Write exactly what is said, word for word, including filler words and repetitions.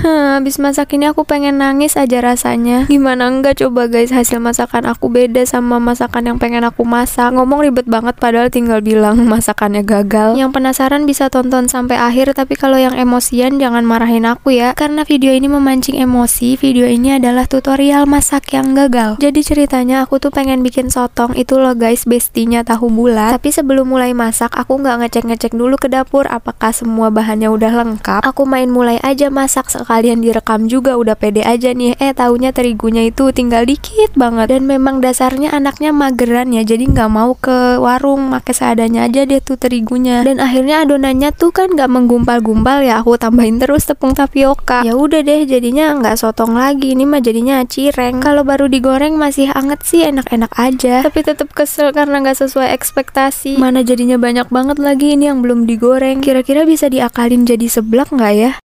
Habis masak ini aku pengen nangis aja rasanya. Gimana enggak coba guys, hasil masakan aku beda sama masakan yang pengen aku masak. Ngomong ribet banget padahal tinggal bilang masakannya gagal. Yang penasaran bisa tonton sampai akhir, tapi kalau yang emosian jangan marahin aku ya, karena video ini memancing emosi. Video ini adalah tutorial masak yang gagal. Jadi ceritanya aku tuh pengen bikin sotong itu loh guys, bestinya tahu bulat. Tapi sebelum mulai masak aku nggak ngecek-ngecek dulu ke dapur apakah semua bahannya udah lengkap. Aku main mulai aja masak, sekalian direkam juga, udah pede aja nih. Eh taunya terigunya itu tinggal dikit banget, dan memang dasarnya anaknya mageran ya, jadi nggak mau ke warung, make seadanya aja deh tuh terigunya. Dan akhirnya adonannya tuh kan nggak menggumpal-gumpal ya, aku tambahin terus tepung tapioka. Ya udah deh, jadinya nggak sotong lagi, ini mah jadinya cireng. Kalau baru digoreng masih anget sih enak-enak aja, tapi tetap kesel karena nggak sesuai ekspektasi. Mana jadinya banyak banget lagi ini yang belum digoreng. Kira-kira bisa diakalin jadi seblak nggak ya?